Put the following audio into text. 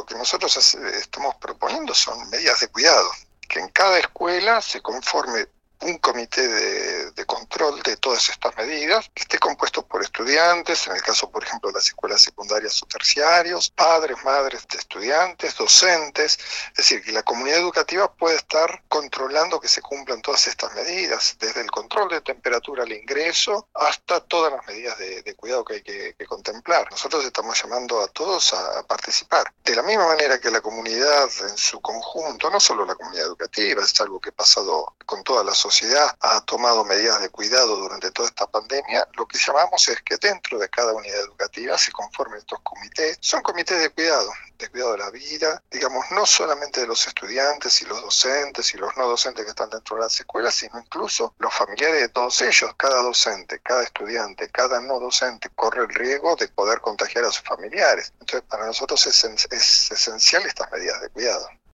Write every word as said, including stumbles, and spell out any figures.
que nosotros estamos proponiendo son medidas de cuidado, que en cada escuela se conforme un comité de, de control de todas estas medidas, que esté compuesto por estudiantes, en el caso, por ejemplo, de las escuelas secundarias o terciarios, padres, madres de estudiantes, docentes, es decir, que la comunidad educativa pueda estar controlando que se cumplan todas estas medidas, desde el control de temperatura al ingreso hasta todas las medidas de, de cuidado que hay que, que contemplar. Nosotros estamos llamando a todos a, a participar. De la misma manera que la comunidad en su conjunto, no solo la comunidad educativa, es algo que ha pasado con toda la sociedad, sociedad ha tomado medidas de cuidado durante toda esta pandemia, lo que llamamos es que dentro de cada unidad educativa se conformen estos comités. Son comités de cuidado, de cuidado de la vida, digamos, no solamente de los estudiantes y los docentes y los no docentes que están dentro de las escuelas, sino incluso los familiares de todos ellos. Cada docente, cada estudiante, cada no docente corre el riesgo de poder contagiar a sus familiares. Entonces, para nosotros es, es esencial estas medidas de cuidado.